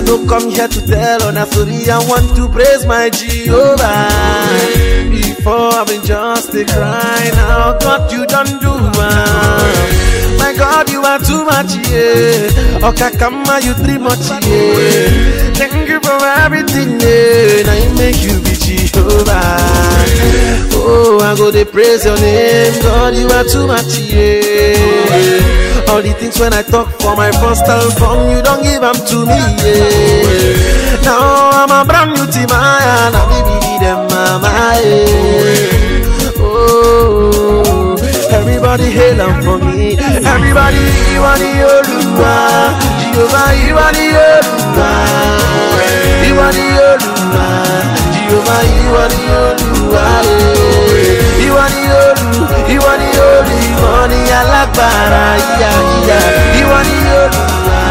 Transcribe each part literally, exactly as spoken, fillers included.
no come here to tell on a story. I want to praise my Jehovah. Before I've been just a cry, now God you don't do man. My God, you are too much, yeah. Okakama, you too much, yeah. Thank you for everything, yeah. Now you make you be Jehovah. Oh, I go to praise your name, God, you are too much, yeah. All the things when I talk for my first album, you don't give them to me, yeah. Now I'm a brand new team, I now baby them, mama, yeah. Oh, everybody hail them for me. Everybody, you are the Oluwa. Jehovah, you are the Oluwa. You are the Oluwa. Jehovah, you are the Oluwa. You are the Olu, you are the Olu. Money alagbara, yeah, yeah. You are the Oluwa.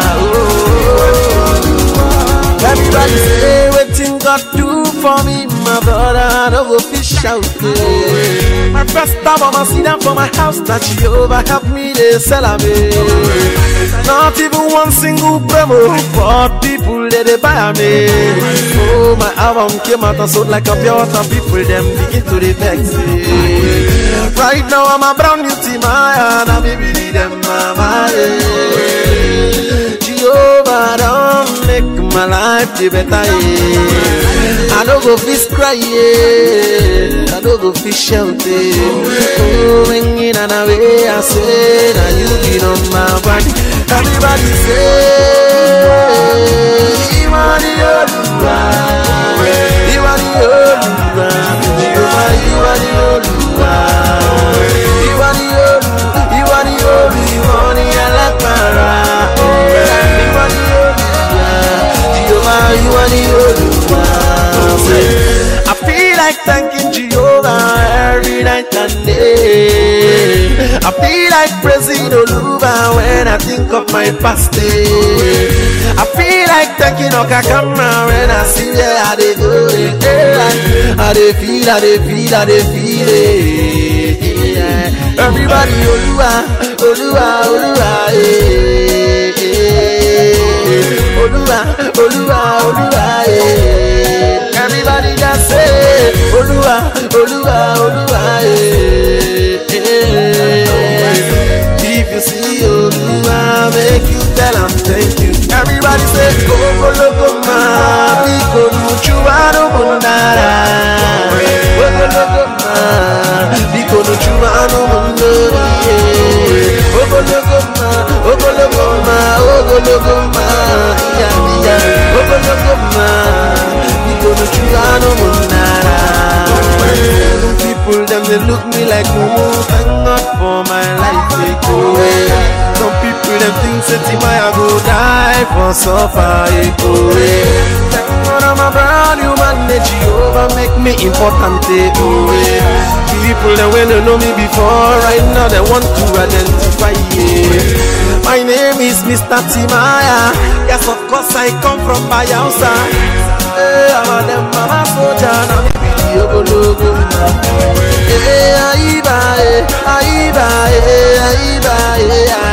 Oh, everybody say wetin God do for me, my brother. I don't go fish out. My first album, I see them for my house. That Jehovah help me, they sell me. Not even one single promo for people that they buy me. Oh, my album came out and sold like a pure water. People them begin to the vex. Right now I'm a brand new team, and I'm baby them mama. Jehovah don't make my life the better. I don't go fish cry, I don't go fish shout. Oh, ringing and away, I say that you be on my body. Everybody say, you are the Oluwa, you are the Oluwa, you are the Oluwa, you are the Oluwa, you are the Oluwa, you are the Alakara, you are the Oluwa, you are the Oluwa. I feel like thanking Jehovah every night and day. I feel like praising Oluwa when I think of my past day. I feel like thanking Okakama when I see where I dey go. I dey feel, I dey feel, I dey feel it. Yeah. Everybody Oluwa, Oluwa, Oluwa, eh, eh. Oluwa, Oluwa, Oluwa, eh. Everybody just say Oluwa, Oluwa, Oluwa, eh, eh. If you see Oluwa, make you tell him thank you. Everybody say Gogo Logo Ma, Biko Nuchuano Mundara. Gogo Logo Ma, Biko Nuchuano Mundara. Gogo Logo Ma, Gogo Logo Ma, Gogo Logo Ma, yeah, yeah. Gogo Logo Ma, Biko Nuchuano Mundara. People them they look me like Mumu. Thank God for my life they go away. Some people them think that I go die for suffer they go away. Thank God I'm a brand new man. Jehovah make me important they go away. People that when they know me before right now they want to identify yeah. My name is Mister Timaya. Yes of course I come from Bayelsa. Hey, I'm a them mama soldier now. Logo, eh, aiba, eh, aiba, eh, aiba, eh.